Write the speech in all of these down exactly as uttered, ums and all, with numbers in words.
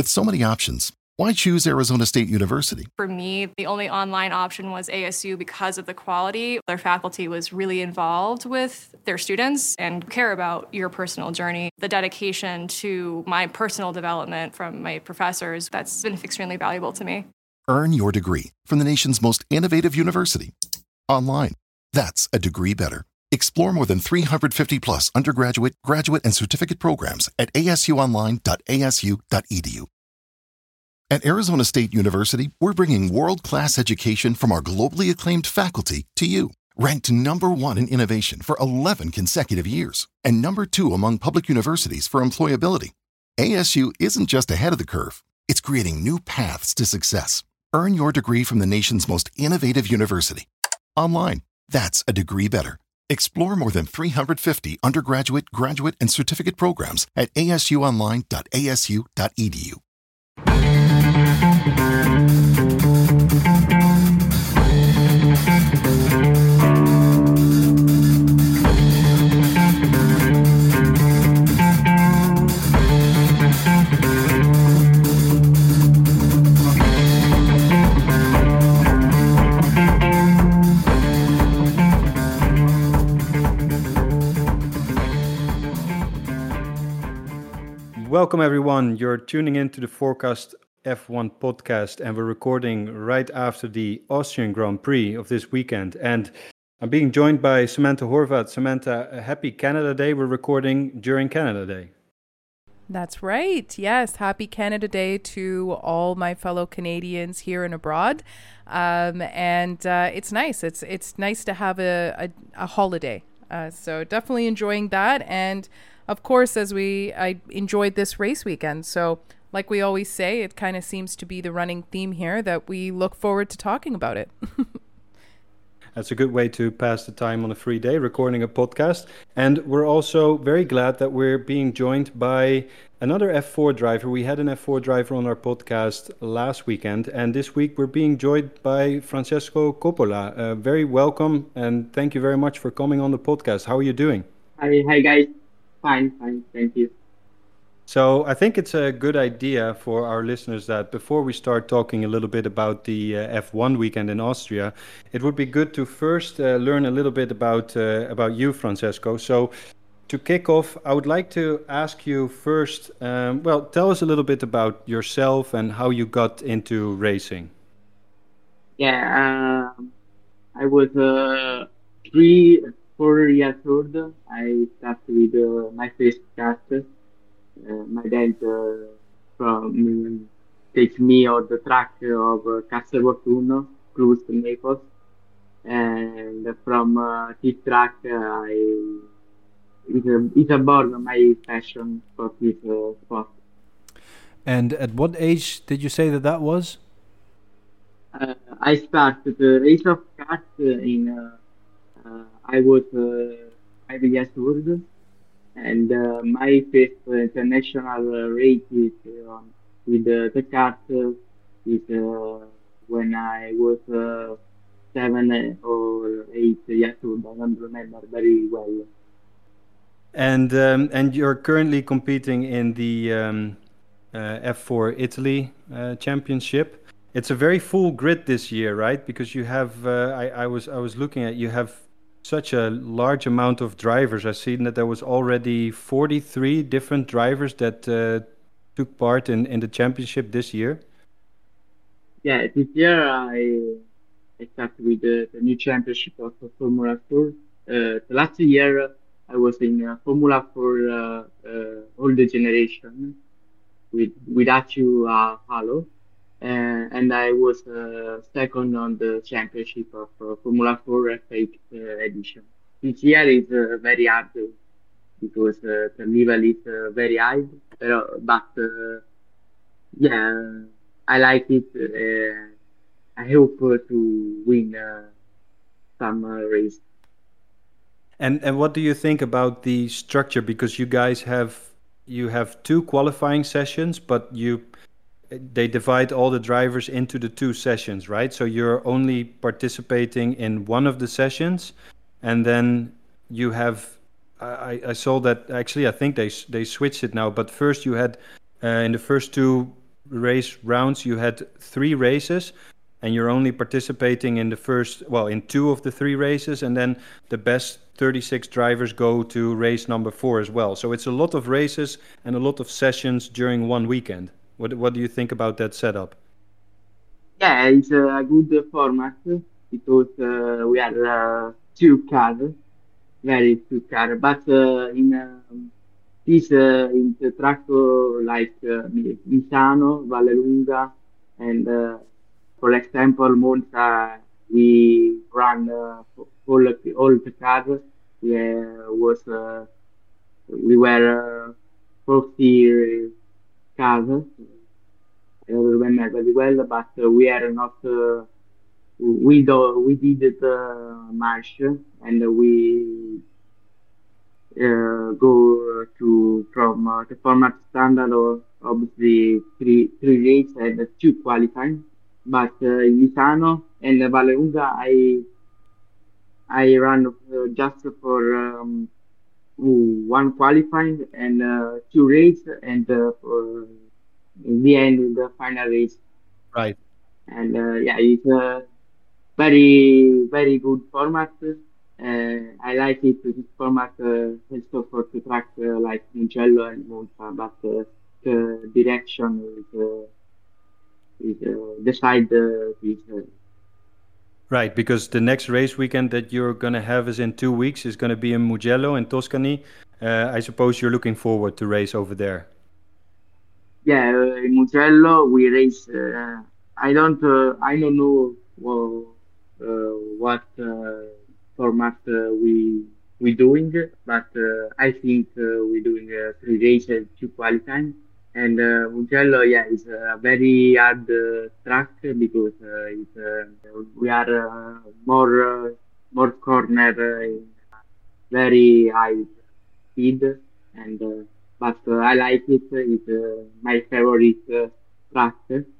With so many options, why choose Arizona State University? For me, the only online option was A S U because of the quality. Their faculty was really involved with their students and care about your personal journey. The dedication to my personal development from my professors, that's been extremely valuable to me. Earn your degree from the nation's most innovative university. Online. That's a degree better. Explore more than three hundred fifty plus undergraduate, graduate, and certificate programs at a s u online dot a s u dot e d u. At Arizona State University, we're bringing world-class education from our globally acclaimed faculty to you. Ranked number one in innovation for eleven consecutive years and number two among public universities for employability. A S U isn't just ahead of the curve. It's creating new paths to success. Earn your degree from the nation's most innovative university. Online. That's a degree better. Explore more than three hundred fifty undergraduate, graduate, and certificate programs at a s u online dot a s u dot e d u. Welcome everyone, you're tuning in to the Forecast F one podcast and we're recording right after the Austrian Grand Prix of this weekend. And I'm being joined by Samantha Horvath. Samantha, a happy Canada Day. We're recording during Canada Day. That's right. Yes, happy Canada Day to all my fellow Canadians here and abroad. Um, and uh, it's nice. It's it's nice to have a, a, a holiday. Uh, so definitely enjoying that. And of course, as we, I enjoyed this race weekend. So like we always say, it kind of seems to be the running theme here that we look forward to talking about it. That's a good way to pass the time on a free day, recording a podcast. And we're also very glad that we're being joined by another F four driver. We had an F four driver on our podcast last weekend. And this week we're being joined by Francesco Coppola. Uh, very welcome and thank you very much for coming on the podcast. How are you doing? Hi, hi guys. Fine, fine, thank you. So I think it's a good idea for our listeners that before we start talking a little bit about the uh, F one weekend in Austria, it would be good to first uh, learn a little bit about uh, about you, Francesco. So to kick off, I would like to ask you first, um, well, tell us a little bit about yourself and how you got into racing. Yeah, uh, I was uh, three, four years old. I started with uh, my first kart. Uh, my dad uh, from take me on the track of uh, Castelvolturno, close to Naples, and from uh, this track uh, I it's, a, it's about my passion for this uh, sport. And at what age did you say that that was? Uh, I started the race of karts in uh, uh, I was uh, five years old. And uh, my first uh, international uh, race is, uh, with uh, the kart uh, is uh, when I was uh, seven or eight years old. I don't remember very well. And um, and you're currently competing in the um, uh, F four Italy uh, Championship. It's a very full grid this year, right? Because you have uh, I, I was I was looking at you have such a large amount of drivers. I've seen that there was already forty-three different drivers that uh, took part in, in the championship this year. Yeah, this year I I started with the, the new championship of Formula four. Uh, the last year I was in uh, Formula four uh, uh, older generation with with Accio uh, Halo. Uh, and I was uh, second on the championship of uh, Formula four F eight uh, edition. This year is uh, very hard because uh, the level is uh, very high, uh, but uh, yeah, I like it. Uh, I hope uh, to win uh, some uh, race. And and what do you think about the structure? Because you guys have you have two qualifying sessions, but you they divide all the drivers into the two sessions, right? So you're only participating in one of the sessions, and then you have. I, I saw that actually. I think they they switched it now. But first you had uh, in the first two race rounds, you had three races, and you're only participating in the first, well, in two of the three races, and then the best thirty-six drivers go to race number four as well. So it's a lot of races and a lot of sessions during one weekend. What what do you think about that setup? Yeah, it's a good format because uh, we are uh, two cars, very two cars, but uh, in um, this uh, in the track uh, like uh, Misano, Vallelunga, and uh, for example, Monza, we run uh, all all the cars. We uh, was uh, we were uh, forty cars. I don't remember very well, but uh, we are not. Uh, we do we did the march and we uh, go to from uh, the format standard or obviously three three races and two qualifying. But uh, in Misano and Vallelunga, I I ran uh, just for um, one qualifying and uh, two races and uh, for in the end the final race. Right. And uh, yeah, it's a very very good format. Uh, I like it. This format uh, also for the track uh, like Mugello and Monza, but uh, the direction is uh, is uh, decide uh, is uh, Right, because the next race weekend that you're going to have is in two weeks, is going to be in Mugello in Tuscany. Uh, I suppose you're looking forward to race over there. yeah, uh, in Mugello we race. Uh, I don't uh, I don't know well, uh, what uh, format uh, we we doing, but uh, I think uh, we're doing uh, three races, two qualifying, and uh, Mugello, yeah, is a very hard uh, track because uh, it's, uh, we are uh, more uh, more corner, uh, very high speed, and uh, but uh, I like it. It's uh, my favorite uh, track,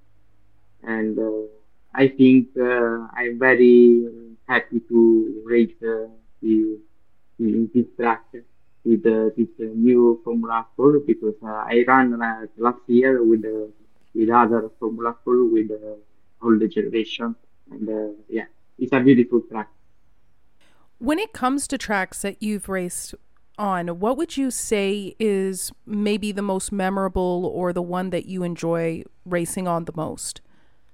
and uh, I think uh, I'm very happy to race uh, the, in this track with uh, this uh, new Formula four because uh, I ran uh, last year with uh, with other Formula four with uh, all the generation, and uh, yeah, it's a beautiful track. When it comes to tracks that you've raced on, what would you say is maybe the most memorable or the one that you enjoy racing on the most?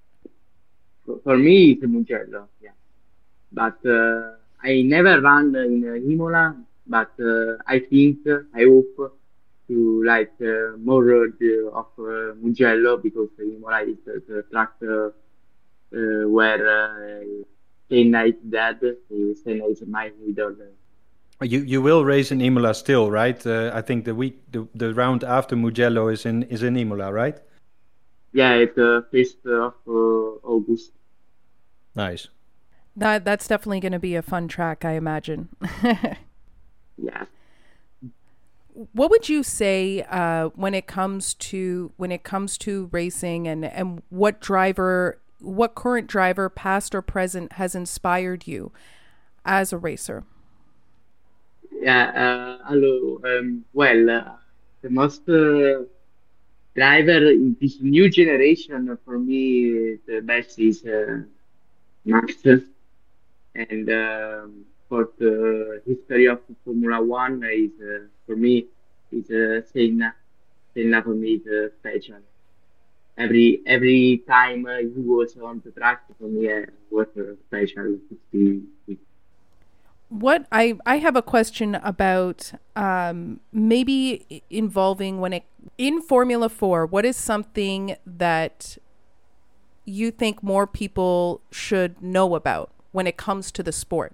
For, for me, it's Mugello, yeah. But uh, I never ran in uh, Imola, but uh, I think, uh, I hope to like uh, more uh, the- of uh, Mugello because Imola is uh, the track uh, uh, where uh, Senna is dead. Uh, Senna is my idol. You you will race in Imola still, right? Uh, I think the week the, the round after Mugello is in is in Imola, right? Yeah, it's the first of uh, August. Nice. That that's definitely going to be a fun track, I imagine. Yeah. What would you say uh, when it comes to when it comes to racing, and, and what driver, what current driver, past or present, has inspired you as a racer? Yeah, uh, hello. Um, well, uh, the most uh, driver in this new generation uh, for me, the best is uh, Max. And um, for the history of Formula One is uh, for me is uh, Senna. Senna for me is uh, special. Every every time uh, he was on the track for me uh, was uh, special to see. What I I have a question about um, maybe i- involving when it in Formula Four. What is something that you think more people should know about when it comes to the sport?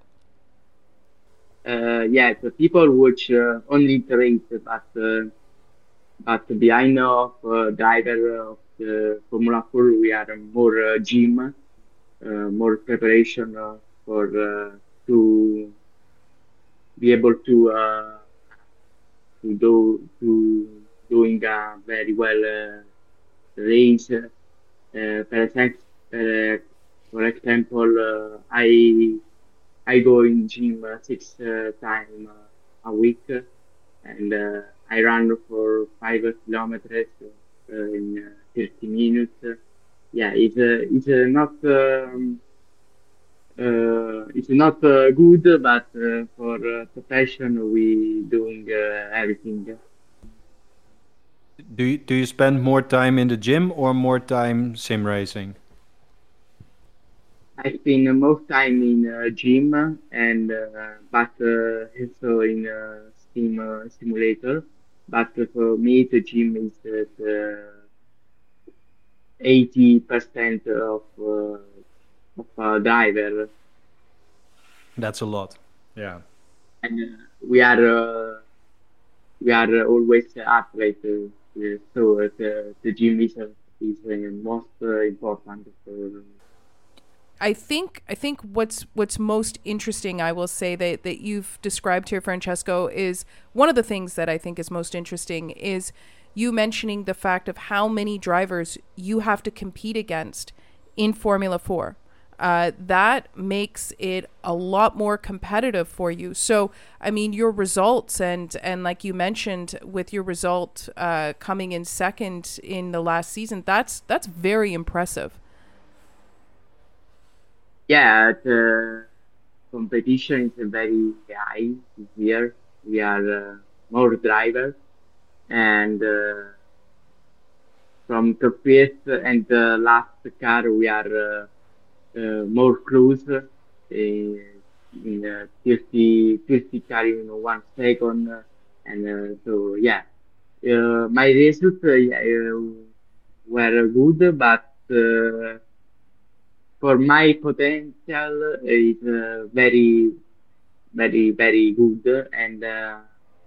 Uh, yeah, the people watch uh, only the race, but uh, but behind of uh, driver of the Formula Four, we are more uh, gym, uh, more preparation uh, for uh, to be able to uh, to do to doing a very well uh, race. Uh, for example, uh, for example, uh, I I go in gym uh, six uh, time uh, a week, uh, and uh, I run for five kilometers uh, uh, in uh, thirty minutes. Yeah, it's uh, it's uh, not um, uh, it's not uh, good, but uh, for uh, profession we doing uh, everything. Do you, do you spend more time in the gym or more time sim racing? I spend most time in uh, gym and uh, but uh, also in uh, sim uh, simulator. But for me, the gym is the eighty percent of uh, of a driver, That's a lot. Yeah. and uh, we are uh, we are always athletes. Uh, uh, so uh, the the gym is uh, is uh, most uh, important for. I think I think what's what's most interesting, I will say, that that you've described here, Francesco, is one of the things that I think is most interesting is you mentioning the fact of how many drivers you have to compete against in Formula Four. Uh, that makes it a lot more competitive for you. So, I mean, your results and and like you mentioned, with your result uh, coming in second in the last season, that's that's very impressive. Yeah, the competition is very high this year. We are uh, more drivers, and uh, from the first and the last car, we are uh, uh, more close uh, in uh, thirty, thirty car in one second. Uh, and uh, so, yeah, uh, my results uh, yeah, uh, were good, but uh, for my potential is uh, very very very good, and uh,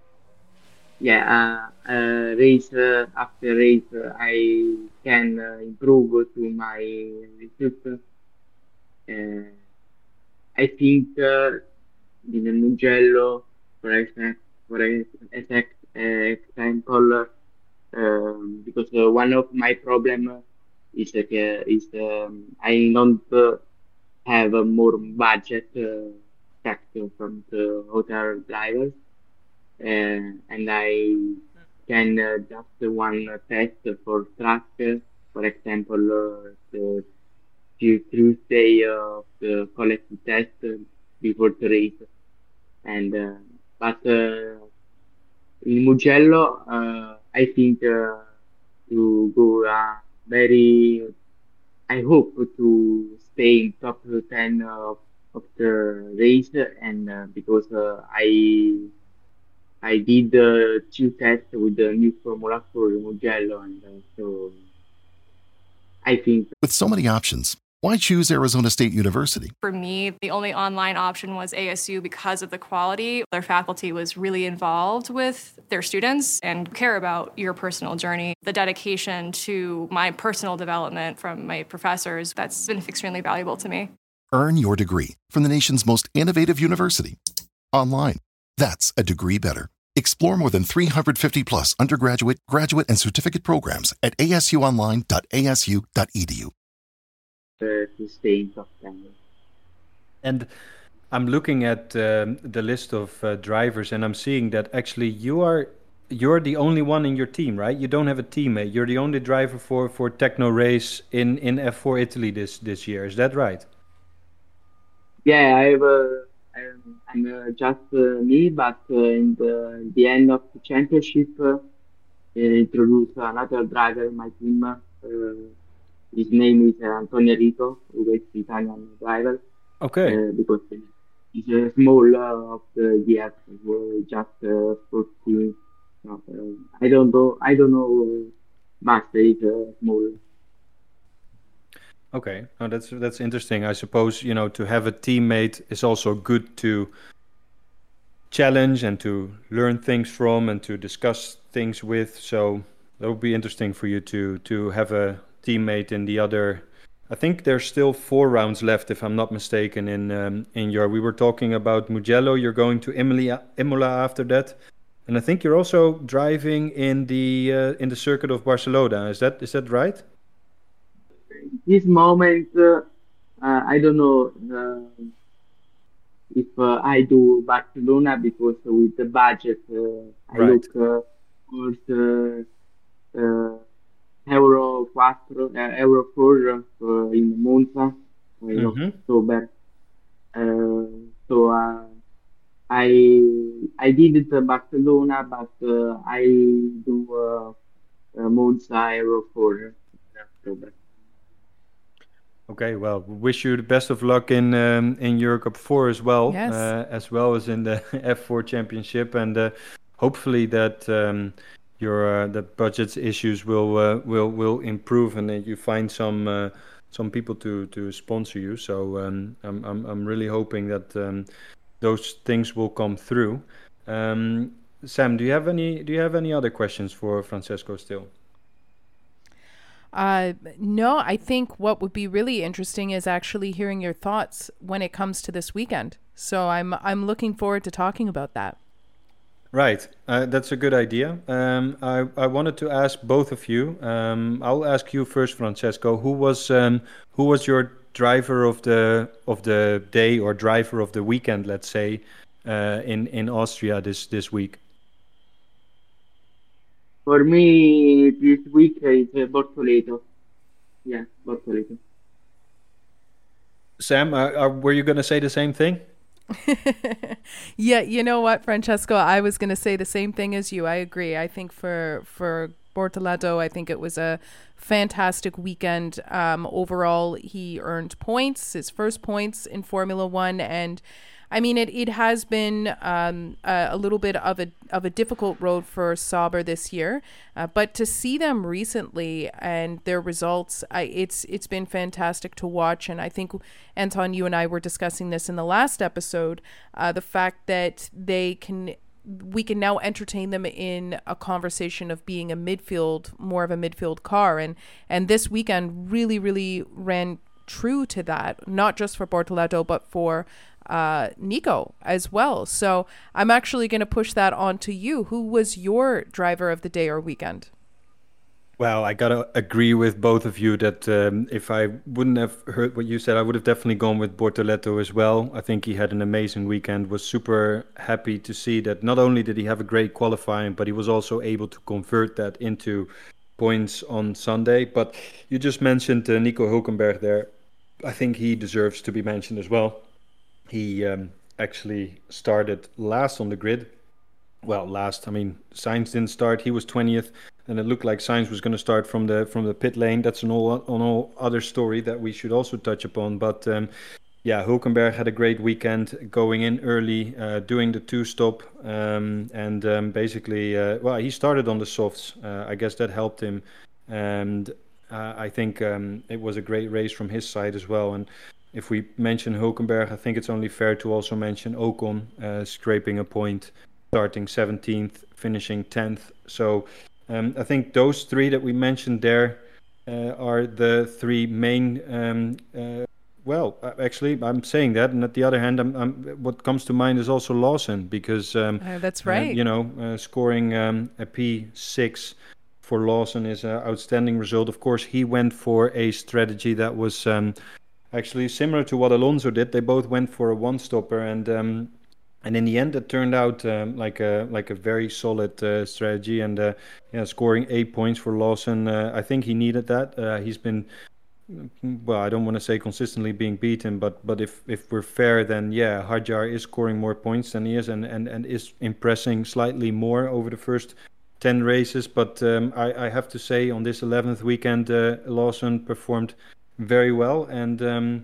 yeah uh, uh, race uh, after race uh, I can uh, improve to my result. uh, I think uh, in Mugello, for example, for ex- ex- example, um, because uh, one of my problem is uh, is um, I don't uh, have a more budget uh, factor from the hotel drivers, uh, and I can uh, just one uh, test for track, uh, for example, uh, the Tu- Tuesday of the collective test uh, before the race, and uh, but uh, in Mugello, uh, I think uh, to go uh, very. I hope to stay in top ten of, of the race, and uh, because uh, I I did uh, two tests with the new Formula Four in Mugello, and uh, so I think. With so many options, why choose Arizona State University? For me, the only online option was A S U because of the quality. Their faculty was really involved with their students and care about your personal journey. The dedication to my personal development from my professors, that's been extremely valuable to me. Earn your degree from the nation's most innovative university. Online. That's a degree better. Explore more than three hundred fifty plus undergraduate, graduate, and certificate programs at a s u online dot a s u dot e d u. Uh, to stay in top ten. And I'm looking at um, the list of uh, drivers, and I'm seeing that actually you are you're the only one in your team, right? You don't have a teammate. You're the only driver for for Techno Race in in F four Italy this this year. Is that right? Yeah, I have. Uh, I'm, I'm uh, just uh, me, but uh, in the, the end of the championship, uh, introduce another driver in my team. Uh, his name is uh, Antonio Rico, who is the Italian driver. Okay. Uh, because he's uh, small uh, of the year, uh, just uh, fourteen. No, uh, I don't know. I don't know. But he's uh, small. Okay, oh, that's that's interesting. I suppose, you know, to have a teammate is also good to challenge and to learn things from and to discuss things with. So that would be interesting for you to to have a teammate in the other. I think there's still four rounds left, if I'm not mistaken. In um, in your, we were talking about Mugello. You're going to Imola, Imola after that, and I think you're also driving in the uh, in the circuit of Barcelona. Is that is that right? This moment, uh, uh, I don't know uh, if uh, I do Barcelona because with the budget, uh, I Right. look uh, for the uh, Euro four, uh, Euro four uh, in Monza uh, in Mm-hmm. October. Uh, so uh, I I did it uh, Barcelona, but uh, I do uh, uh, Monza Euro four in October. Okay, well, wish you the best of luck in um, in Eurocup four as well, Yes. uh, as well as in the F four Championship, and uh, hopefully that um, your uh, the budget issues will uh, will will improve, and that you find some uh, some people to to sponsor you. So um, I'm I'm I'm really hoping that um, those things will come through. Um, Sam, do you have any do you have any other questions for Francesco still? Uh, no, I think what would be really interesting is actually hearing your thoughts when it comes to this weekend. So I'm I'm looking forward to talking about that. Right, uh, that's a good idea. Um, I, I wanted to ask both of you. Um, I'll ask you first, Francesco. Who was um, who was your driver of the of the day or driver of the weekend? Let's say uh, in in Austria this this week. For me, this week is uh, Bortoleto. Yeah, Bortoleto. Sam, uh, uh, were you going to say the same thing? Yeah, you know what, Francesco, I was going to say the same thing as you. I agree. I think for for Bortoleto, I think it was a fantastic weekend. Um, overall, he earned points, his first points in Formula One, and I mean, it, it has been um, a, a little bit of a of a difficult road for Sauber this year, uh, but to see them recently and their results, I, it's it's been fantastic to watch. And I think, Anton, you and I were discussing this in the last episode, uh, the fact that they can we can now entertain them in a conversation of being a midfield, more of a midfield car, and and this weekend really really ran true to that, not just for Bortoleto but for uh, Nico as well. So I'm actually going to push that on to you. Who was your driver of the day or weekend? Well, I gotta agree with both of you that um, if I wouldn't have heard what you said, I would have definitely gone with Bortoleto as well. I think he had an amazing weekend. Was super happy to see that not only did he have a great qualifying, but he was also able to convert that into points on Sunday. But you just mentioned uh, Nico Hülkenberg there. I think he deserves to be mentioned as well. He um, actually started last on the grid. Well, last, I mean, Sainz didn't start. He was twentieth, and it looked like Sainz was going to start from the from the pit lane. That's an all an all other story that we should also touch upon. But um, yeah, Hülkenberg had a great weekend, going in early, uh, doing the two stop, um, and um, basically, uh, well, he started on the softs. Uh, I guess that helped him, and uh, I think um, it was a great race from his side as well. And if we mention Hülkenberg, I think it's only fair to also mention Ocon uh, scraping a point, starting seventeenth, finishing tenth. So um, I think those three that we mentioned there uh, are the three main. Um, uh, well, actually, I'm saying that, and at the other hand, I'm, I'm, what comes to mind is also Lawson, because um, uh, that's right. Uh, you know, uh, scoring um, a P six for Lawson is an outstanding result. Of course, he went for a strategy that was um, actually similar to what Alonso did. They both went for a one-stopper, and um, and in the end, it turned out um, like a like a very solid uh, strategy. And uh, yeah, scoring eight points for Lawson, uh, I think he needed that. Uh, he's been, well, I don't want to say consistently being beaten, but but if if we're fair, then yeah, Hadjar is scoring more points than he is, and and and is impressing slightly more over the first ten races. But um, I I have to say, on this eleventh weekend, uh, Lawson performed very well, and um,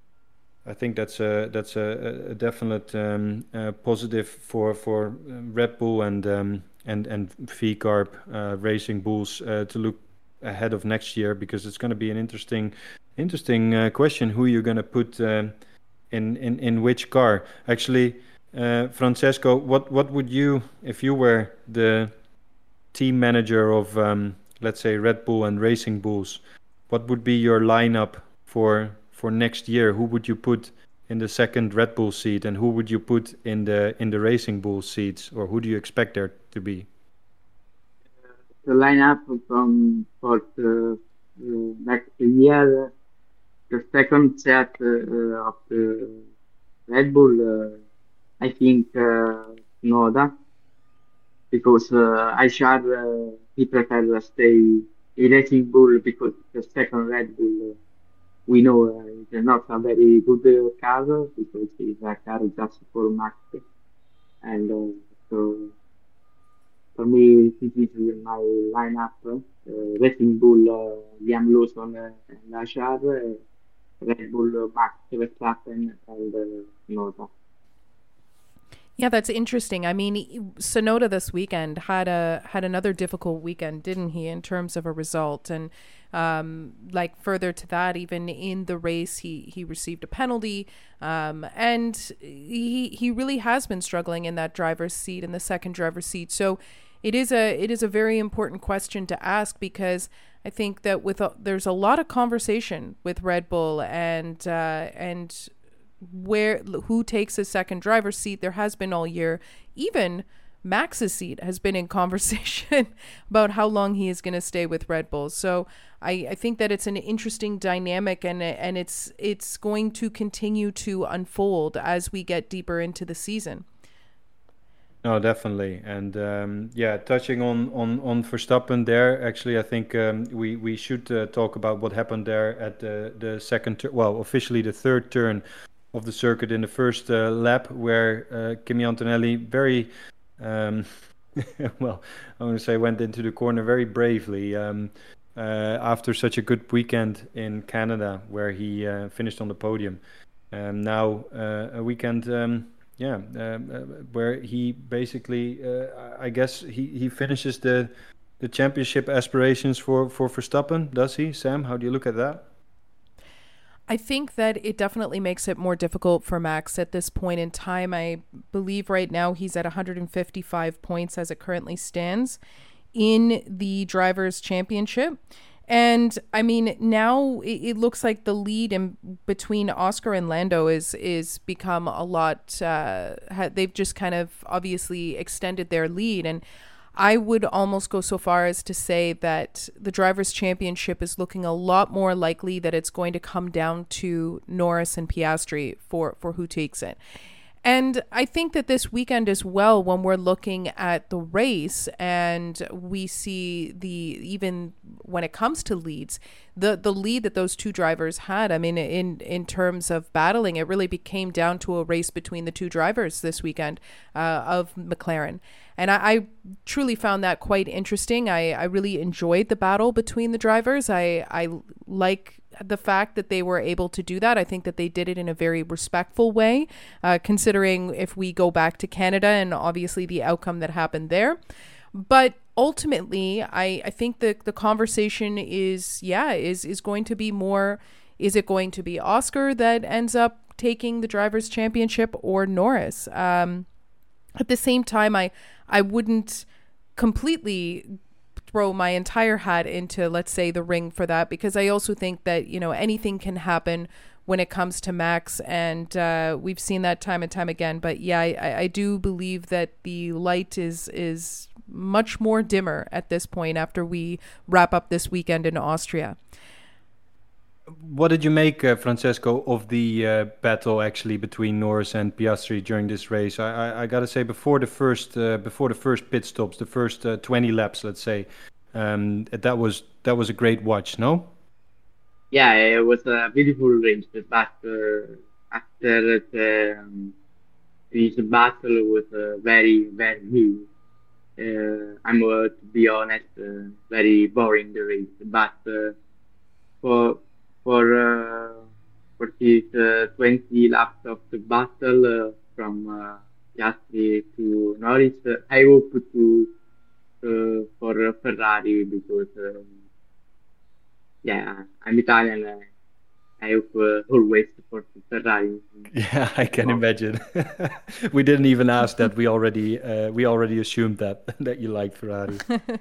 I think that's a that's a, a definite um, uh, positive for for Red Bull and um, and and V Carb uh, Racing Bulls uh, to look ahead of next year, because it's going to be an interesting interesting uh, question who you're going to put uh, in in in which car. Actually, uh, Francesco, what what would you, if you were the team manager of um, let's say Red Bull and Racing Bulls, what would be your lineup for for next year? Who would you put in the second Red Bull seat, and who would you put in the in the Racing Bull seats, or who do you expect there to be? The lineup from for the uh, next year, the second set uh, of the Red Bull, uh, I think uh, Noda, because uh, Aishar uh, he prefer to stay in Racing Bull, because the second Red Bull, uh, we know uh, is not a very good uh, car, because it's a car just for Max. And uh, so for me, this is my lineup: uh, Racing Bull, uh, Liam Lawson uh, and Ashar, uh, Red Bull, uh, Max Verstappen, and uh, Noda. Yeah, that's interesting. I mean, Tsunoda this weekend had a had another difficult weekend, didn't he, in terms of a result? And um, like further to that, even in the race, he he received a penalty, um, and he he really has been struggling in that driver's seat, in the second driver's seat. So it is a it is a very important question to ask, because I think that with a, there's a lot of conversation with Red Bull and uh, and. where who takes a second driver's seat. There has been all year. Even Max's seat has been in conversation about how long he is going to stay with Red Bull. So I, I think that it's an interesting dynamic, and and it's it's going to continue to unfold as we get deeper into the season. No, definitely. And um, yeah, touching on, on, on Verstappen there, actually, I think um, we, we should uh, talk about what happened there at the, the second, tur- well, officially the third turn of the circuit in the first uh, lap, where uh, Kimi Antonelli very, um, well, I'm going to say went into the corner very bravely um, uh, after such a good weekend in Canada, where he uh, finished on the podium. Um, now uh, a weekend, um, yeah, um, uh, where he basically, uh, I guess he, he finishes the the championship aspirations for, for Verstappen, does he, Sam? How do you look at that? I think that it definitely makes it more difficult for Max at this point in time. I believe right now he's at one hundred fifty-five points as it currently stands in the Drivers' Championship. And I mean, now it, it looks like the lead in between Oscar and Lando is is become a lot. Uh, ha, they've just kind of obviously extended their lead, and I would almost go so far as to say that the Drivers' Championship is looking a lot more likely that it's going to come down to Norris and Piastri for, for who takes it. And I think that this weekend as well, when we're looking at the race and we see the, even when it comes to leads, the, the lead that those two drivers had, I mean, in, in terms of battling, it really became down to a race between the two drivers this weekend uh, of McLaren. And I, I truly found that quite interesting. I, I really enjoyed the battle between the drivers. I, I like the fact that they were able to do that. I think that they did it in a very respectful way, uh, considering if we go back to Canada and obviously the outcome that happened there. But ultimately, I, I think that the conversation is, yeah, is, is going to be more, is it going to be Oscar that ends up taking the Drivers' Championship or Norris? Um, at the same time, I, I wouldn't completely throw my entire hat into, let's say, the ring for that, because I also think that, you know, anything can happen when it comes to Max, and uh, we've seen that time and time again. But yeah, I, I do believe that the light is is much more dimmer at this point after we wrap up this weekend in Austria. What did you make, uh, Francesco, of the uh, battle actually between Norris and Piastri during this race? I, I, I got to say, before the first uh, before the first pit stops, the first uh, twenty laps, let's say, um, that was that was a great watch. No? Yeah, it was a beautiful race, but uh, after the, um, this battle was uh, very very. Uh, I'm uh, to be honest, uh, very boring the race, but uh, for for uh, for these uh, twenty laps of the battle uh, from uh, Piastri to Norris, uh, I hope to uh, for uh, Ferrari, because uh, yeah, I'm Italian. Uh, I hope uh, always support Ferrari. Yeah, I can imagine. We didn't even ask that. We already uh, we already assumed that that you liked Ferrari.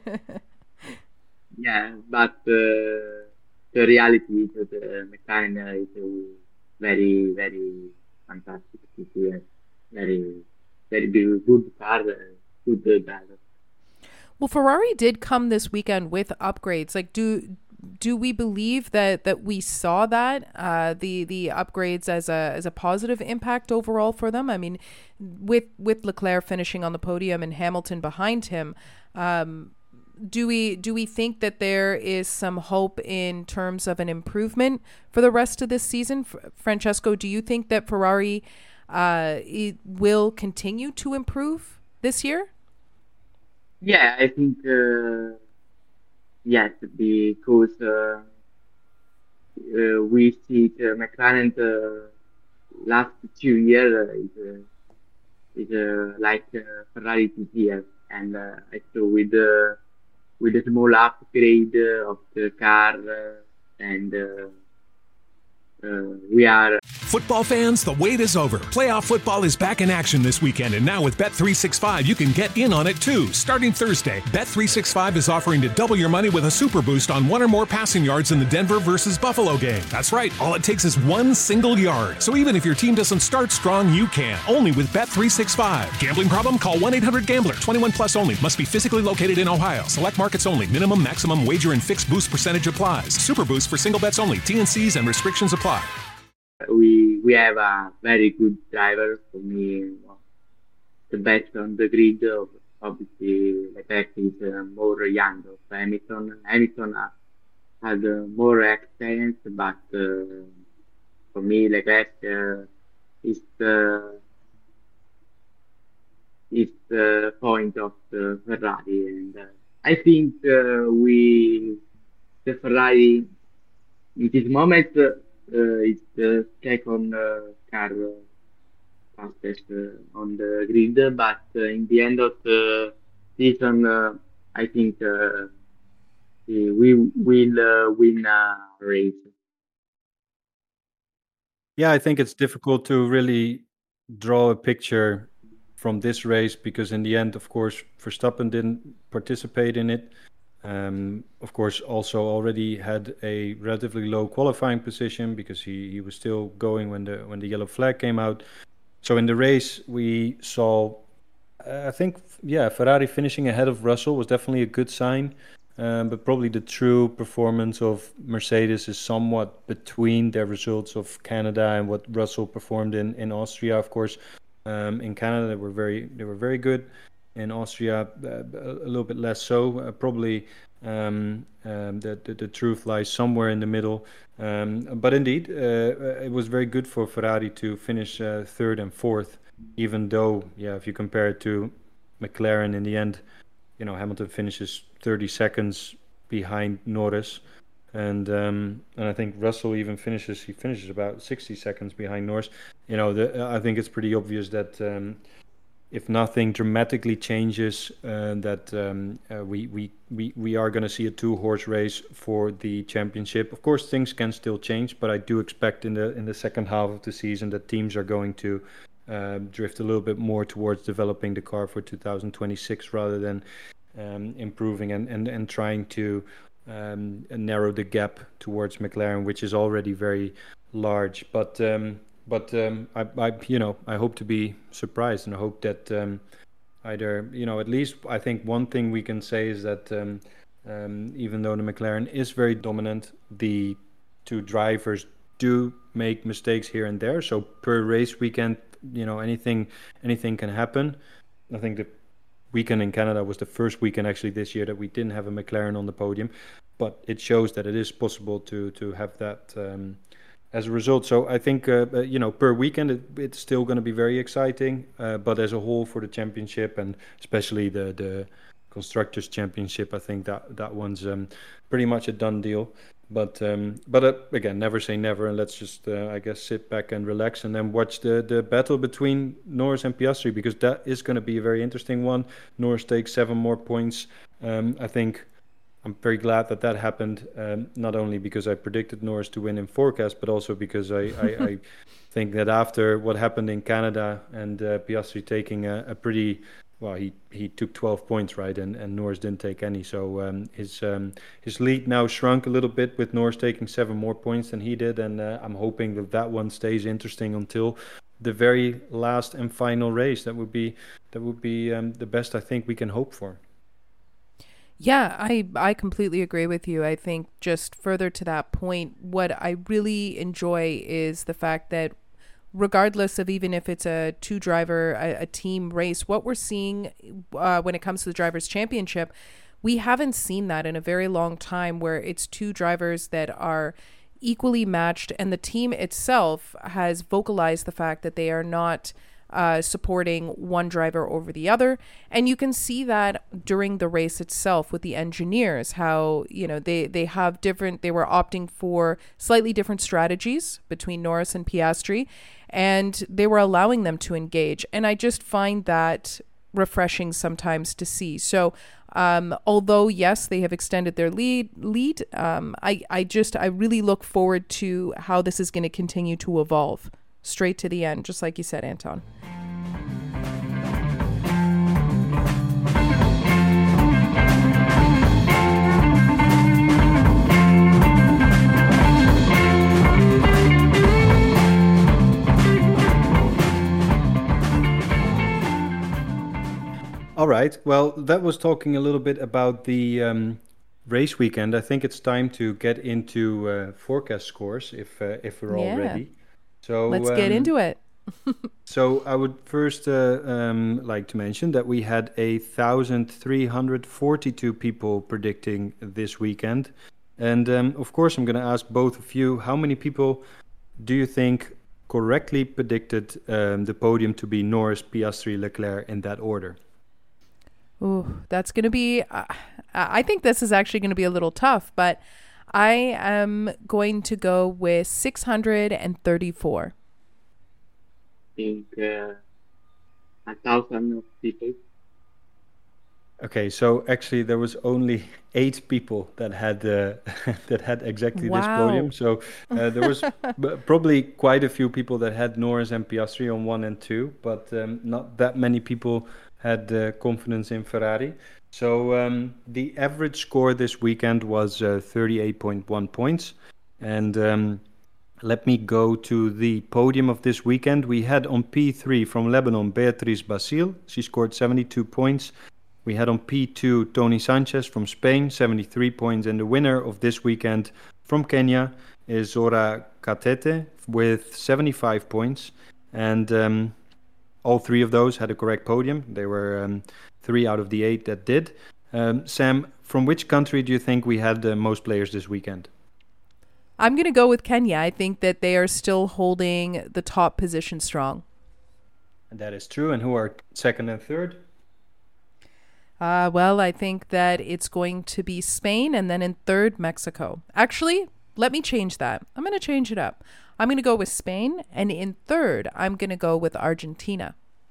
Yeah, but uh, the reality is that the McLaren uh, is a very, very fantastic T C S. Very, very big, good car, uh, good uh, driver. Well, Ferrari did come this weekend with upgrades. Like, do do we believe that that we saw that uh, the the upgrades as a as a positive impact overall for them? I mean, with with Leclerc finishing on the podium and Hamilton behind him, um, do we do we think that there is some hope in terms of an improvement for the rest of this season? F- Francesco, do you think that Ferrari uh, it will continue to improve this year? Yeah, I think uh, yes, because uh, uh, we see the McLaren the last two years uh, is uh, is uh, like uh, Ferrari this year, and uh, I saw with the with a small upgrade uh, of the car uh, and uh, uh, we are. Football fans, the wait is over. Playoff football is back in action this weekend, and now with Bet three sixty-five, you can get in on it too. Starting Thursday, Bet three sixty-five is offering to double your money with a super boost on one or more passing yards in the Denver versus Buffalo game. That's right, all it takes is one single yard. So even if your team doesn't start strong, you can. Only with Bet three sixty-five. Gambling problem? Call one eight hundred gambler. twenty-one plus only. Must be physically located in Ohio. Select markets only. Minimum, maximum wager and fixed boost percentage applies. Super boost for single bets only. T and C's and restrictions apply. We we have a very good driver. For me, the best on the grid. Obviously, Leclerc is uh, more young of Hamilton. Hamilton uh, has uh, more experience, but uh, for me, Leclerc uh, is the is the point of the Ferrari, and uh, I think uh, we the Ferrari in this moment. Uh, Uh, it's the second uh, car uh, fastest uh, on the grid, but uh, in the end of the season, uh, I think uh, we will uh, win a race. Yeah, I think it's difficult to really draw a picture from this race because in the end, of course, Verstappen didn't participate in it. Um, of course, also already had a relatively low qualifying position because he, he was still going when the when the yellow flag came out. So in the race, we saw, uh, I think, yeah, Ferrari finishing ahead of Russell was definitely a good sign. Um, but probably the true performance of Mercedes is somewhat between their results of Canada and what Russell performed in, in Austria. Of course, um, in Canada they were very they were very good. In Austria, uh, a little bit less so. Uh, probably um, um, the, the the truth lies somewhere in the middle. Um, but indeed, uh, it was very good for Ferrari to finish uh, third and fourth, even though, yeah, if you compare it to McLaren, in the end, you know, Hamilton finishes thirty seconds behind Norris, and um, and I think Russell even finishes. He finishes about sixty seconds behind Norris. You know, the, I think it's pretty obvious that. Um, If nothing dramatically changes, uh, that um, uh, we, we, we, we are going to see a two-horse race for the championship. Of course, things can still change, but I do expect in the in the second half of the season that teams are going to uh, drift a little bit more towards developing the car for two thousand twenty-six rather than um, improving and, and, and trying to um, narrow the gap towards McLaren, which is already very large. But um, But um, I, I, you know, I hope to be surprised, and I hope that um, either, you know, at least I think one thing we can say is that um, um, even though the McLaren is very dominant, the two drivers do make mistakes here and there. So per race weekend, you know, anything, anything can happen. I think the weekend in Canada was the first weekend actually this year that we didn't have a McLaren on the podium, but it shows that it is possible to to have that. Um, As a result, so I think uh, you know per weekend it, it's still going to be very exciting, uh, but as a whole for the championship and especially the the constructors championship, I think that that one's um, pretty much a done deal. But um, but uh, again, never say never, and let's just uh, I guess sit back and relax and then watch the the battle between Norris and Piastri, because that is going to be a very interesting one. Norris takes seven more points. Um, I think. I'm very glad that that happened, um, not only because I predicted Norris to win in forecast, but also because I, I, I think that after what happened in Canada and uh, Piastri taking a, a pretty, well, he, he took twelve points, right, and, and Norris didn't take any. So um, his um, his lead now shrunk a little bit with Norris taking seven more points than he did, and uh, I'm hoping that that one stays interesting until the very last and final race. That would be that would be um, the best I think we can hope for. Yeah, I, I completely agree with you. I think just further to that point, what I really enjoy is the fact that regardless of even if it's a two driver, a, a team race, what we're seeing uh, when it comes to the Drivers' Championship, we haven't seen that in a very long time, where it's two drivers that are equally matched, and the team itself has vocalized the fact that they are not uh, supporting one driver over the other. And you can see that during the race itself with the engineers, how, you know, they, they have different, they were opting for slightly different strategies between Norris and Piastri, and they were allowing them to engage. And I just find that refreshing sometimes to see. So um, although, yes, they have extended their lead, lead um, I, I just, I really look forward to how this is going to continue to evolve straight to the end, just like you said, Anton. All right. Well, that was talking a little bit about the um, race weekend. I think it's time to get into uh, forecast scores if uh, if we're Yeah. all ready. So Let's get um, into it. So I would first uh, um, like to mention that we had a thousand three hundred forty-two people predicting this weekend, and um, of course I'm going to ask both of you, how many people do you think correctly predicted um, the podium to be Norris, Piastri, Leclerc in that order? Ooh, that's going to be, uh, I think this is actually going to be a little tough, but I am going to go with six hundred thirty-four. I think uh, a thousand of people. Okay, so actually there was only eight people that had uh, that had exactly this Wow. podium. So uh, there was b- probably quite a few people that had Norris and Piastri on one and two, but um, not that many people had uh, confidence in Ferrari. So um, the average score this weekend was uh, thirty-eight point one points. And um, let me go to the podium of this weekend. We had on P three from Lebanon, Beatriz Basil. She scored seventy-two points. We had on P two Tony Sanchez from Spain, seventy-three points. And the winner of this weekend from Kenya is Zora Katete with seventy-five points. And um, all three of those had a correct podium. There were um, three out of the eight that did. Um, Sam, from which country do you think we had the most players this weekend? I'm going to go with Kenya. I think that they are still holding the top position strong. And that is true. And who are second and third? Uh, well, I think that it's going to be Spain, and then in third, Mexico. Actually, let me change that. I'm going to change it up. I'm going to go with Spain, and in third, I'm going to go with Argentina.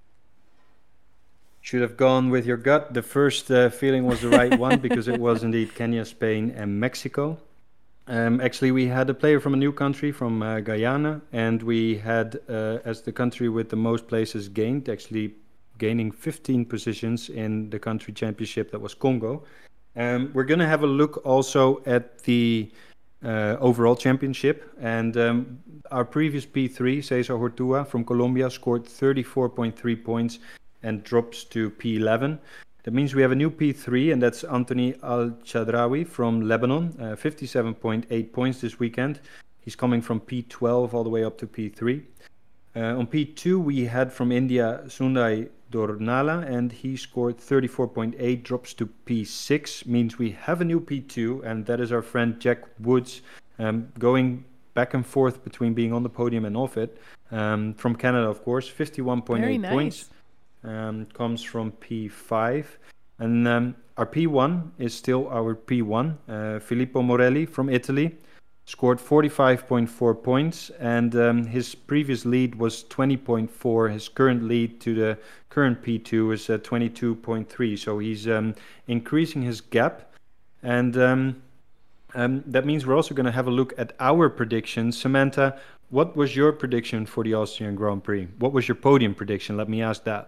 Should have gone with your gut. The first uh, feeling was the right one, because it was indeed Kenya, Spain, and Mexico. Um, actually, we had a player from a new country, from uh, Guyana, and we had, uh, as the country with the most places gained, actually gaining fifteen positions in the country championship, that was Congo. Um, we're going to have a look also at the uh, overall championship, and um, our previous P three, Cesar Hortua from Colombia, scored thirty-four point three points and drops to P eleven. That means we have a new P three, and that's Anthony Al-Chadrawi from Lebanon, uh, fifty-seven point eight points this weekend. He's coming from P twelve all the way up to P three. Uh, on P two, we had from India Sundai Dornala, and he scored thirty-four point eight, drops to P six, means we have a new P two, and that is our friend Jack Woods, um, going back and forth between being on the podium and off it. Um, from Canada, of course, fifty-one point eight Very points. nice. Um, comes from P five. And um, our P one is still our P one. Uh, Filippo Morelli from Italy scored forty-five point four points, and um, his previous lead was twenty point four. His current lead to the current P two is uh, twenty-two point three. So he's um, increasing his gap. And um, um, that means we're also going to have a look at our predictions. Samantha, what was your prediction for the Austrian Grand Prix? What was your podium prediction? Let me ask that.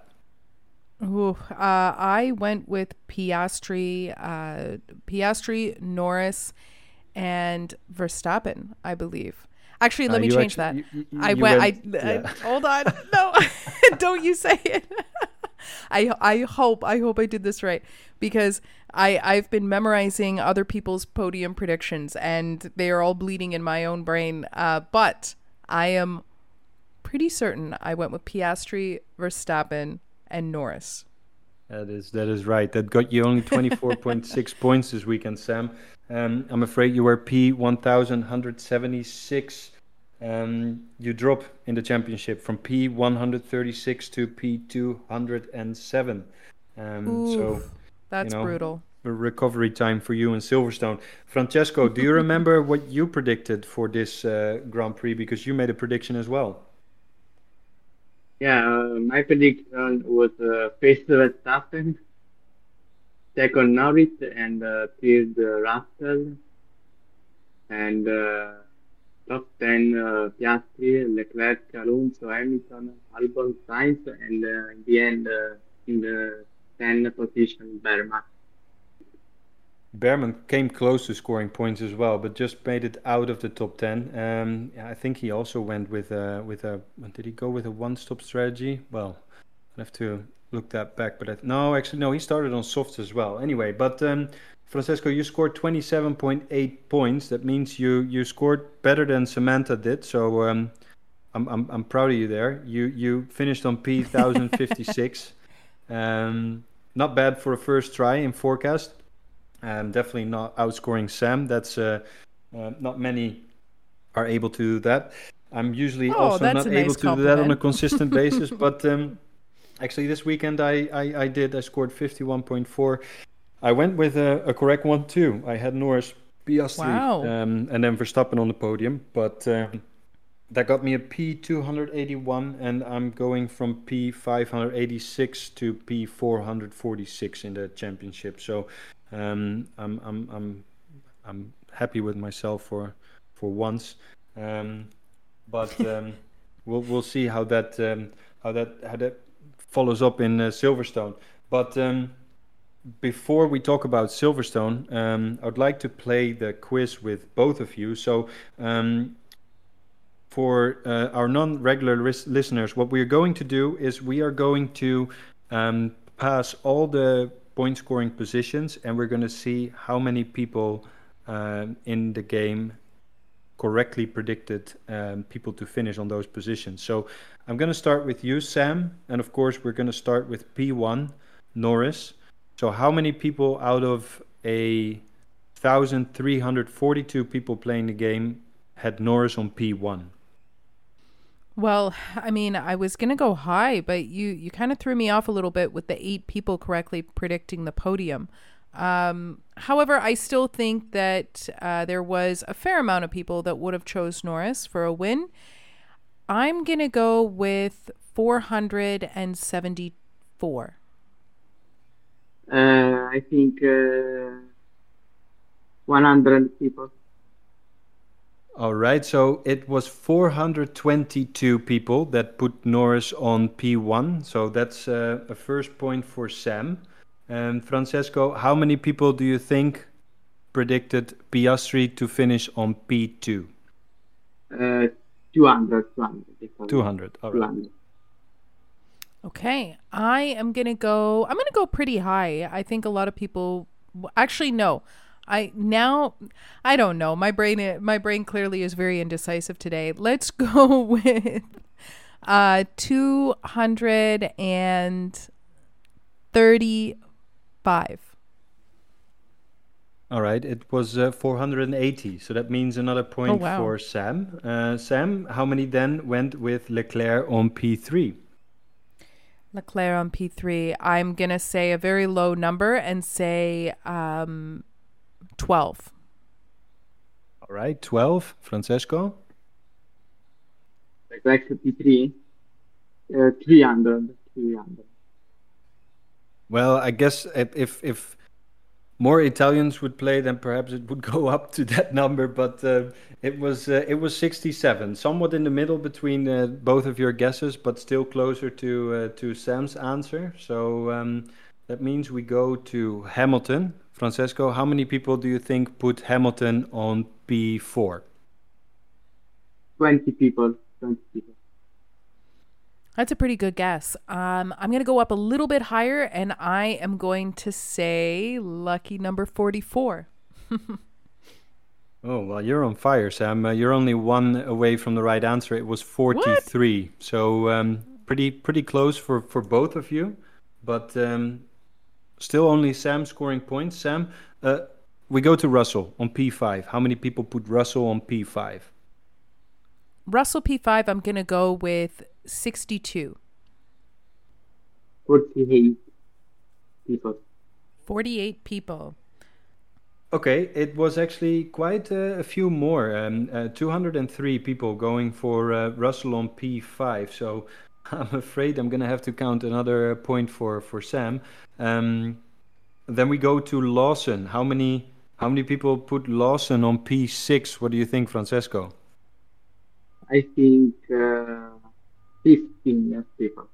Ooh, uh, I went with Piastri, uh, Piastri, Norris, and Verstappen, I believe. Actually, let Uh, me you change actu- that. you- you- I you went. went- I, yeah. I hold on. No, don't you say it. I I hope I hope I did this right, because I I've been memorizing other people's podium predictions, and they are all bleeding in my own brain. Uh, but I am pretty certain I went with Piastri, Verstappen, and Norris. That is that is right. That got you only twenty-four point six points this weekend, Sam. Um, I'm afraid you were P one thousand one hundred seventy-six. Um, you drop in the championship from P one hundred thirty-six to P two hundred seven. Um, Oof, so that's you know, brutal. A recovery time for you in Silverstone. Francesco, do you remember what you predicted for this uh, Grand Prix? Because you made a prediction as well. Yeah, uh, my prediction was uh, first Verstappen, second Norris, and uh, third uh, Russell, and uh, top ten uh, Piastri, Leclerc, Alonso, Hamilton, Albon, Sainz, and uh, in the end, uh, in the ten position, Berman. Behrman came close to scoring points as well, but just made it out of the top ten. Um, I think he also went with a, with a, did he go with a one-stop strategy? Well, I'll have to look that back. But I, no, actually, no, he started on softs as well. Anyway, but um, Francesco, you scored twenty-seven point eight points. That means you you scored better than Samantha did. So um, I'm I'm I'm proud of you there. You you finished on P one thousand fifty-six. um, not bad for a first try in forecast. Um, definitely not outscoring Sam. That's uh, uh, not many are able to do that. I'm usually Oh, also that's not a able nice to do that on a compliment. consistent basis. But um, actually, this weekend I, I, I did. I scored fifty-one point four. I went with a, a correct one too. I had Norris, Piastri, Wow. um, and then Verstappen on the podium. But um, that got me a P two hundred eighty-one, and I'm going from P five hundred eighty-six to P four hundred forty-six in the championship. So um, I'm I'm I'm I'm happy with myself for for once. Um, but um, we'll we'll see how that um, how that how that follows up in uh, Silverstone. But um, before we talk about Silverstone, um, I'd like to play the quiz with both of you. So. Um, For uh, our non-regular lis- listeners, what we are going to do is we are going to um, pass all the point scoring positions, and we're going to see how many people um, in the game correctly predicted um, people to finish on those positions. So I'm going to start with you, Sam, and of course we're going to start with P one, Norris. So how many people out of a one thousand three hundred forty-two people playing the game had Norris on P one? Well, I mean, I was going to go high, but you, you kind of threw me off a little bit with the eight people correctly predicting the podium. Um, however, I still think that uh, there was a fair amount of people that would have chose Norris for a win. I'm going to go with four hundred seventy-four. Uh, I think uh, one hundred people. All right, so it was four hundred twenty-two people that put Norris on P one. So that's uh, a first point for Sam. And Francesco, how many people do you think predicted Piastri to finish on P two? Uh, two hundred. two hundred. two hundred, all right. two hundred. Okay, I am going to go, I'm going to go pretty high. I think a lot of people, actually, no. I now I don't know. My brain my brain clearly is very indecisive today. Let's go with uh two hundred thirty-five. All right, it was uh, four hundred eighty. So that means another point Oh, wow. for Sam. Uh, Sam, how many then went with Leclerc on P three? Leclerc on P three. I'm going to say a very low number and say um twelve. All right, twelve. Francesco? Like P three, uh, three hundred. three hundred. Well, I guess if, if if more Italians would play, then perhaps it would go up to that number. But uh, it was uh, it was sixty-seven, somewhat in the middle between uh, both of your guesses, but still closer to uh, to Sam's answer. So um, that means we go to Hamilton. Francesco, how many people do you think put Hamilton on P four? twenty people. twenty people. That's a pretty good guess. Um, I'm going to go up a little bit higher, and I am going to say lucky number forty-four. Oh, well, you're on fire, Sam. Uh, you're only one away from the right answer. It was forty-three. What? So um, pretty pretty close for, for both of you. But um, still only Sam scoring points. Sam, uh, we go to Russell on P five. How many people put Russell on P five? Russell P five, I'm going to go with sixty-two. forty-eight people. forty-eight people. Okay, it was actually quite uh, a few more. Um, uh, two hundred three people going for uh, Russell on P five. So I'm afraid I'm going to have to count another point for, for Sam. Um, then we go to Lawson. How many how many people put Lawson on P six? What do you think, Francesco? I think uh, fifteen people.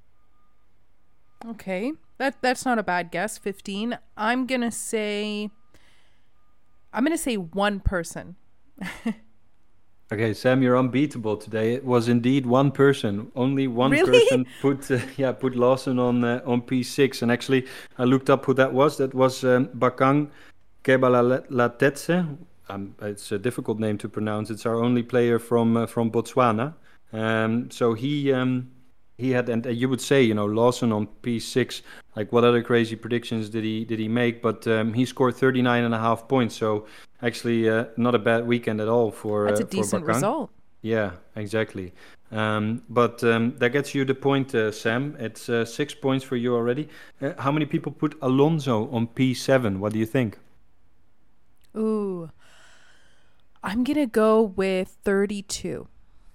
Okay, that that's not a bad guess. fifteen. I'm gonna say. I'm gonna say one person. Okay, Sam, you're unbeatable today. It was indeed one person. Only one Really? person put uh, yeah put Lawson on uh, on P six. And actually, I looked up who that was. That was um, Bakang Kebalalatetse. Um, it's a difficult name to pronounce. It's our only player from uh, from Botswana. Um, so he um, he had, and uh, you would say, you know, Lawson on P six. Like, what other crazy predictions did he did he make? But um, he scored thirty-nine and a half points. So actually, uh, not a bad weekend at all for That's uh, a decent for Bakang. result. Yeah, exactly. Um, but um, that gets you the point, uh, Sam. It's uh, six points for you already. Uh, how many people put Alonso on P seven? What do you think? Ooh, I'm gonna go with thirty-two.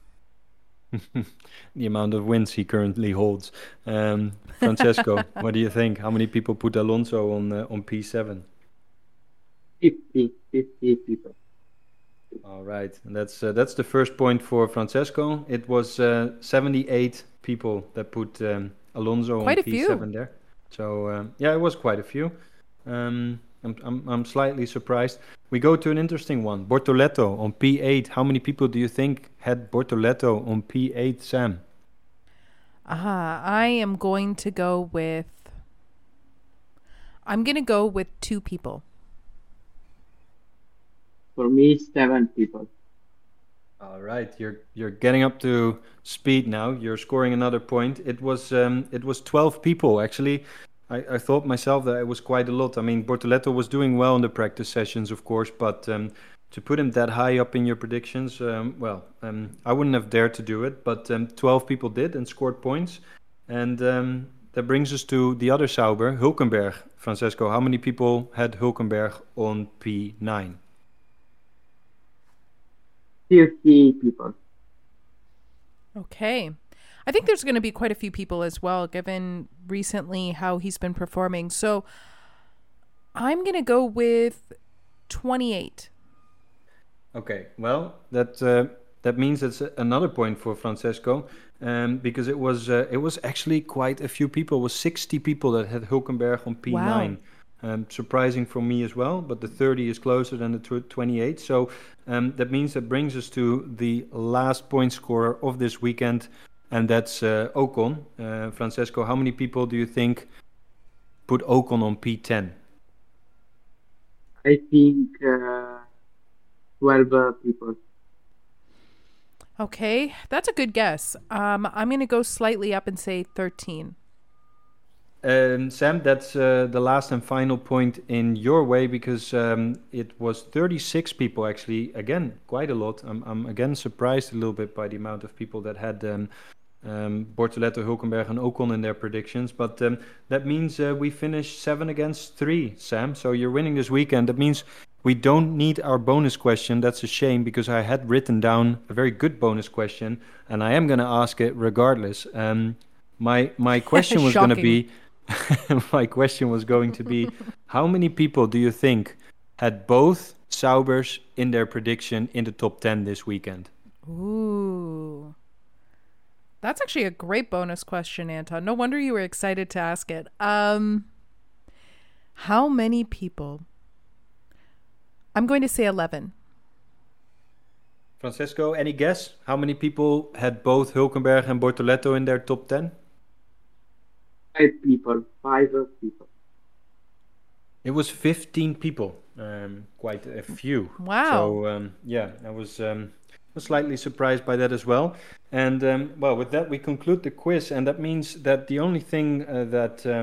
The amount of wins he currently holds. Um, Francesco, what do you think? How many people put Alonso on uh, on P seven? fifty, fifty people. All right, and that's uh, that's the first point for Francesco. It was uh, seventy-eight people that put um, Alonso Quite on a few. P seven there. So um, yeah, it was quite a few. Um, I'm, I'm I'm slightly surprised. We go to an interesting one. Bortoleto on P eight. How many people do you think had Bortoleto on P eight, Sam? Ah, I am going to go with. I'm gonna go with two people. For me, seven people. All right, you're you're getting up to speed now. You're scoring another point. It was um, it was twelve people actually. I, I thought myself that it was quite a lot. I mean, Bortoleto was doing well in the practice sessions, of course, but um, to put him that high up in your predictions, um, well, um, I wouldn't have dared to do it. But um, twelve people did and scored points, and um, that brings us to the other Sauber, Hulkenberg. Francesco, how many people had Hulkenberg on P nine? thirty people. Okay. I think there's going to be quite a few people as well, given recently how he's been performing. So I'm going to go with twenty-eight. Okay, well, that uh, that means it's another point for Francesco, um, because it was uh, it was actually quite a few people. It was sixty people that had Hulkenberg on P nine. Wow. Um, surprising for me as well, but the thirty is closer than the tw- twenty-eight. So um, that means that brings us to the last point scorer of this weekend, and that's uh, Ocon. Uh, Francesco, how many people do you think put Ocon on P ten? I think uh, twelve uh, people. Okay, that's a good guess. Um, I'm going to go slightly up and say thirteen. Um, Sam, that's uh, the last and final point in your way, because um, it was thirty-six people actually. Again, quite a lot. I'm, I'm again surprised a little bit by the amount of people that had um, um, Bortoleto, Hulkenberg, and Ocon in their predictions. But um, that means uh, we finished seven against three, Sam. So you're winning this weekend. That means we don't need our bonus question. That's a shame, because I had written down a very good bonus question, and I am going to ask it regardless. Um, my my question was going to be. My question was going to be, how many people do you think had both Saubers in their prediction in the top ten this weekend? Ooh. That's actually a great bonus question, Anton. No wonder you were excited to ask it. Um, how many people? I'm going to say eleven. Francesco, any guess? How many people had both Hulkenberg and Bortoleto in their top ten? Five people. Five uh, people. It was fifteen people. Um, quite a few. Wow. So, um, yeah, I was, um, was slightly surprised by that as well. And, um, well, with that, we conclude the quiz. And that means that the only thing uh, that um,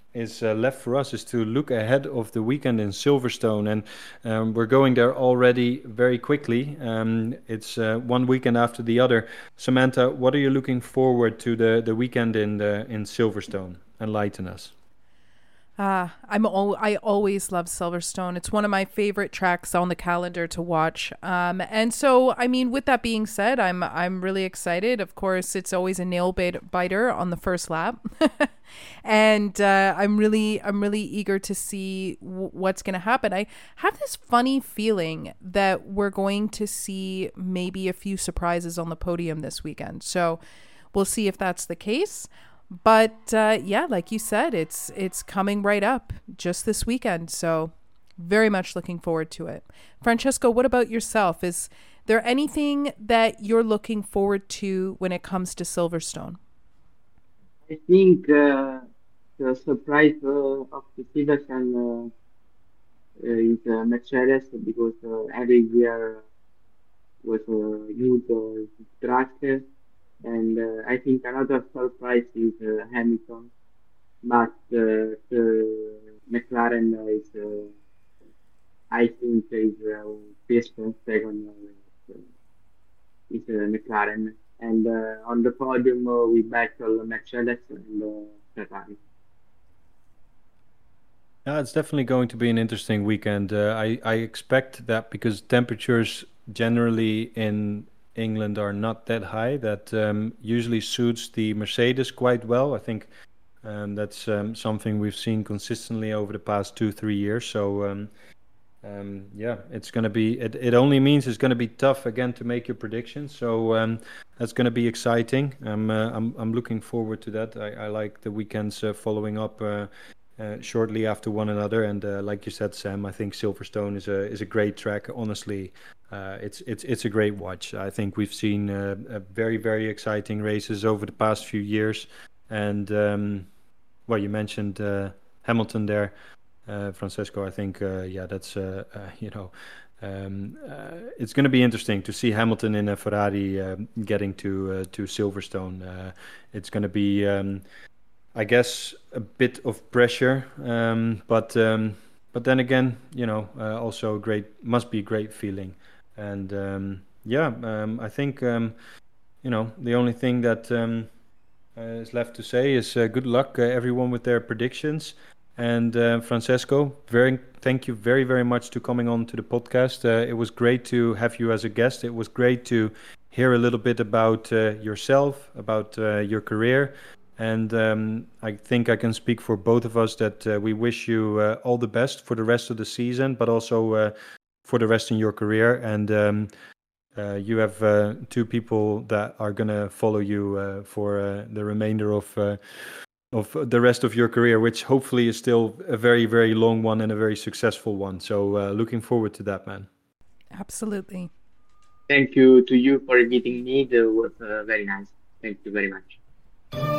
is uh, left for us is to look ahead of the weekend in Silverstone, and um, we're going there already very quickly. Um, it's uh, one weekend after the other. Samantha, what are you looking forward to the, the weekend in the, in Silverstone? Enlighten us. Uh, I'm al- I always love Silverstone. It's one of my favorite tracks on the calendar to watch. Um, and so, I mean, with that being said, I'm I'm really excited. Of course, it's always a nail bait- biter on the first lap, and uh, I'm really I'm really eager to see w- what's going to happen. I have this funny feeling that we're going to see maybe a few surprises on the podium this weekend. So we'll see if that's the case. But uh, yeah, like you said, it's it's coming right up just this weekend. So very much looking forward to it. Francesco, what about yourself? Is there anything that you're looking forward to when it comes to Silverstone? I think uh, the surprise uh, of the Silverstone uh, uh, is uh, Mercedes, because uh, every year was a huge uh, track. And uh, I think another surprise is uh, Hamilton, but uh, the McLaren is, uh, I think, is uh, first and second uh, is uh, McLaren, and uh, on the podium uh, we battle Mercedes and uh, Ferrari. Yeah, it's definitely going to be an interesting weekend. Uh, I I expect that because temperatures generally in England are not that high, that um, usually suits the Mercedes quite well. I think um, that's um, something we've seen consistently over the past two, three years. So um, um, yeah, it's going to be, it, it only means it's going to be tough again to make your predictions. So um, that's going to be exciting. I'm, uh, I'm, I'm looking forward to that. I, I like the weekends uh, following up uh, uh, shortly after one another. And uh, like you said, Sam, I think Silverstone is a, is a great track, honestly. Uh, it's it's it's a great watch. I think we've seen uh, a very very exciting races over the past few years, and um, well, you mentioned uh, Hamilton there, uh, Francesco. I think uh, yeah, that's uh, uh, you know, um, uh, it's going to be interesting to see Hamilton in a Ferrari uh, getting to uh, to Silverstone. Uh, it's going to be, um, I guess, a bit of pressure, um, but um, but then again, you know, uh, also a great must be a great feeling. And um, yeah, um, I think, um, you know, the only thing that um, uh, is left to say is uh, good luck, uh, everyone, with their predictions. And uh, Francesco, very thank you very, very much to coming on to the podcast. Uh, it was great to have you as a guest. It was great to hear a little bit about uh, yourself, about uh, your career. And um, I think I can speak for both of us that uh, we wish you uh, all the best for the rest of the season, but also uh, for the rest in your career. And um, uh, you have uh, two people that are going to follow you uh, for uh, the remainder of uh, of the rest of your career, which hopefully is still a very, very long one and a very successful one. So uh, looking forward to that, man. Absolutely. Thank you to you for inviting me. It was uh, very nice. Thank you very much.